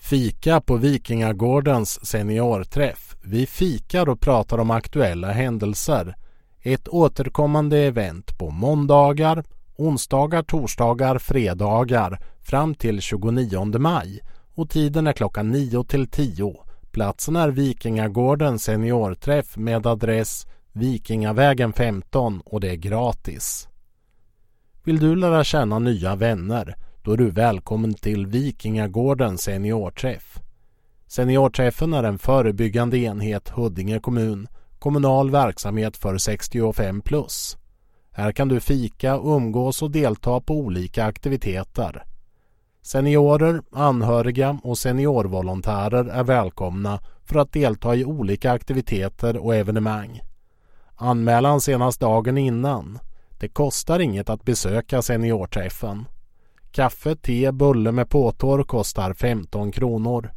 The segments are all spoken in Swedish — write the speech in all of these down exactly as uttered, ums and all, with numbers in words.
Fika på Vikingagårdens seniorträff. Vi fikar och pratar om aktuella händelser. Ett återkommande event på måndagar, onsdagar, torsdagar, fredagar fram till tjugonionde maj. Och tiden är klockan nio till tio. Platsen är Vikingagårdens seniorträff med adress Vikingavägen femton och det är gratis. Vill du lära känna nya vänner? Då är du välkommen till Vikingagårdens seniorträff. Seniorträffen är en förebyggande enhet Huddinge kommun, kommunal verksamhet för sextiofem plus. Här kan du fika, umgås och delta på olika aktiviteter. Seniorer, anhöriga och seniorvolontärer är välkomna för att delta i olika aktiviteter och evenemang. Anmälan senast dagen innan. Det kostar inget att besöka seniorträffen. Kaffe, te, bulle med påtår kostar femton kronor.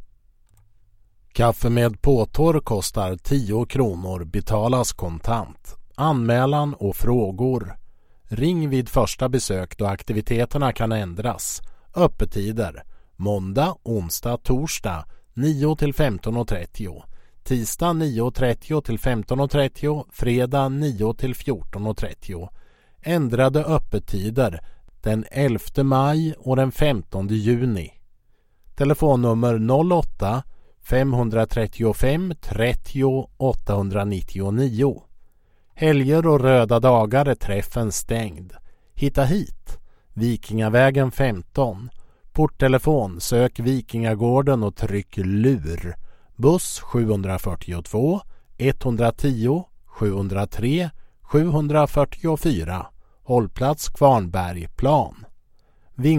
Kaffe med påtår kostar tio kronor, betalas kontant. Anmälan och frågor. Ring vid första besök då aktiviteterna kan ändras. Öppettider. Måndag, onsdag, torsdag nio till femton och trettio. Tisdag nio och trettio till femton och trettio. Fredag nio till fjorton och trettio. Ändrade öppettider den elfte maj och den femtonde juni. Telefonnummer noll åtta fem tre fem trettio åttahundranittionio. Helger och röda dagar är träffen stängd. Hitta hit. Vikingavägen femton. Porttelefon, sök Vikingagården och tryck lur. Buss sjuhundrafyrtiotvå etthundratio sjuhundratre sjuhundrafyrtiofyra. Hållplats Kvarnbergplan.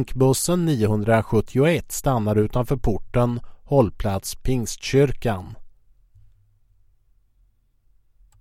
Vinkbussen niohundrasjuttioett stannar utanför porten. Hållplats Pingstkyrkan.